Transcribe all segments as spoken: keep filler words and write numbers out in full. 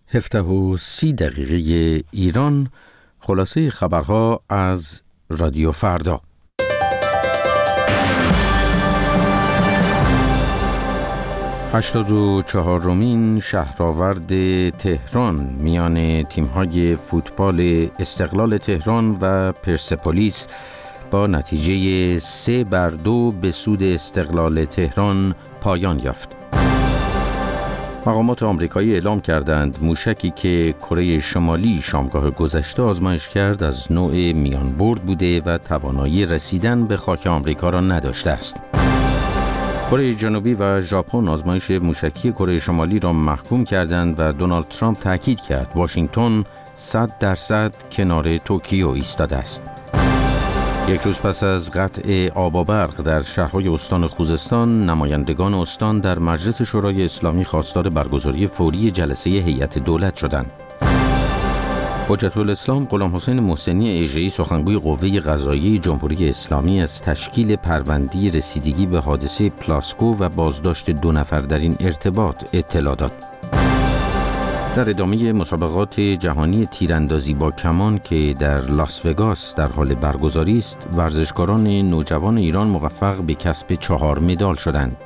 هفده و سی دقیقه ایران، خلاصه خبرها از رادیو فردا. هشتاد و چهارمین شهرآورد تهران میان تیم‌های فوتبال استقلال تهران و پرسپولیس با نتیجه سه بر دو به سود استقلال تهران پایان یافت. مقامات آمریکایی اعلام کردند موشکی که کره شمالی شامگاه گذشته آزمایش کرد از نوع میانبرد بوده و توانایی رسیدن به خاک آمریکا را نداشته است. کره جنوبی و ژاپن آزمایش موشکی کره شمالی را محکوم کردند و دونالد ترامپ تاکید کرد واشنگتن صد درصد کنار توکیو ایستاده است. یک روز پس از قطع آب و برق در شهرهای استان خوزستان، نمایندگان استان در مجلس شورای اسلامی خواستار برگزاری فوری جلسه هیئت دولت شدند. حجت الاسلام غلام حسین محسنی اژه‌ای سخنگوی قوه قضاییه جمهوری اسلامی از تشکیل پرونده رسیدگی به حادثه پلاسکو و بازداشت دو نفر در این ارتباط اطلاع داد. در ادامه مسابقات جهانی تیراندازی با کمان که در لاس وگاس در حال برگزاری است، ورزشکاران نوجوان ایران موفق به کسب چهار مدال شدند.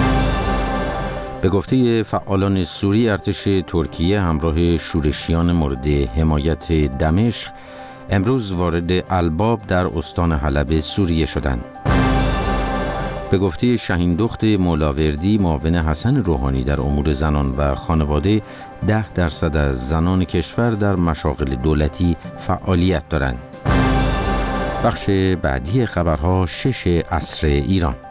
به گفته فعالان سوری، ارتش ترکیه همراه شورشیان مورد حمایت دمشق امروز وارد الباب در استان حلب سوریه شدند. به گفته شاهین دخت مولاوردی، معاون حسن روحانی در امور زنان و خانواده، ده درصد از زنان کشور در مشاغل دولتی فعالیت دارند. بخش بعدی خبرها شش عصر ایران.